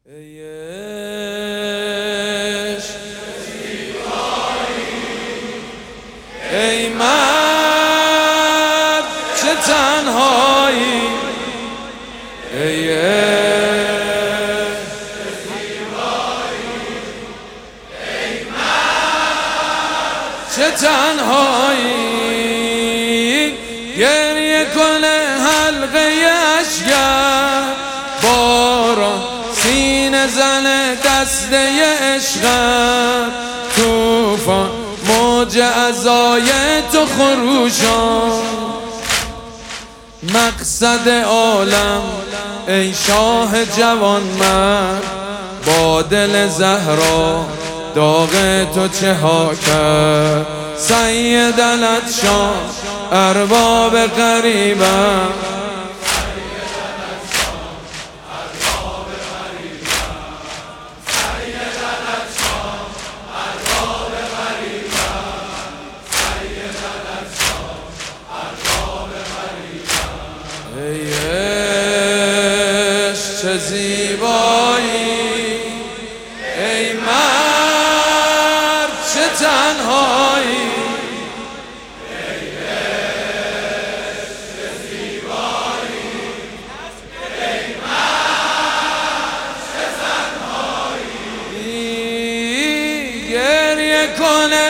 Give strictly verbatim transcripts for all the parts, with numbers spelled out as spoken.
ای عشق ای مرد چه تنهایی، ای عشق ای مرد چه تنهایی، گریه کنه حلقه اشکم باران سینه زن دسته عشقم، توفان موج عزای تو خروشان، مقصد عالم ای شاه جوان مرد، با دل زهرا داغ تو چه ها کرد، سید العطشان ارباب غریبم، ای عشق چه زیبایی، ای مرد چه تنهایی، ای عشق چه زیبایی، ای مرد چه تنهایی، گریه کنه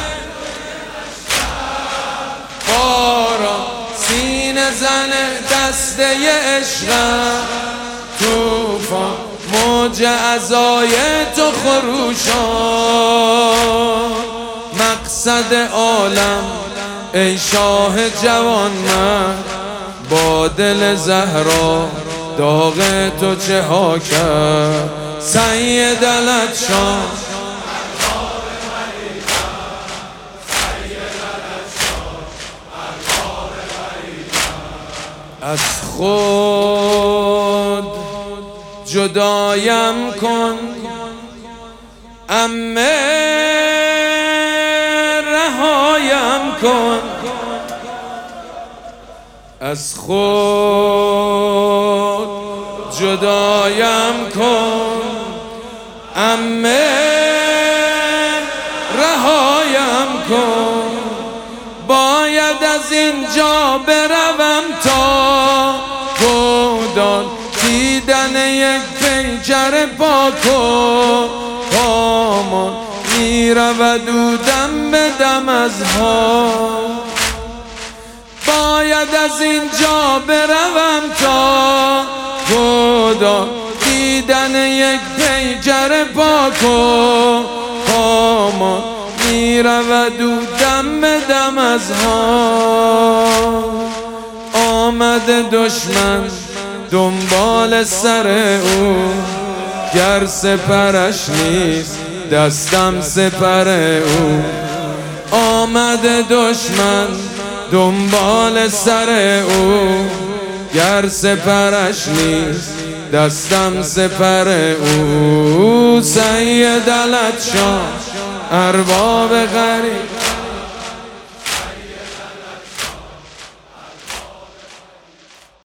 باران سینه زنه دسته عشقم، توفان موج عزای تو خروشان، مقصد عالم ای شاه جوان مرد، با دل زهرا داغ تو چه ها کرد، سید العطشان از خود جدایم کن عمه، رهایم کن از خود جدایم کن عمه، رهایم کن، باید از اینجا بروم تا گودان دیدن یک پیکر پاک و پامان میرود او دم به دم از ها، باید از اینجا بروم تا گودان دیدن یک پیکر پاک و پامان میرود او دم به دم از ها، آمد دشمن دنبال سر او، گر سپرش نیست دستم سپر او، آمد دشمن دنبال سر او، گر سپرش نیست دستم سپر او، سید العطشان ارباب غریب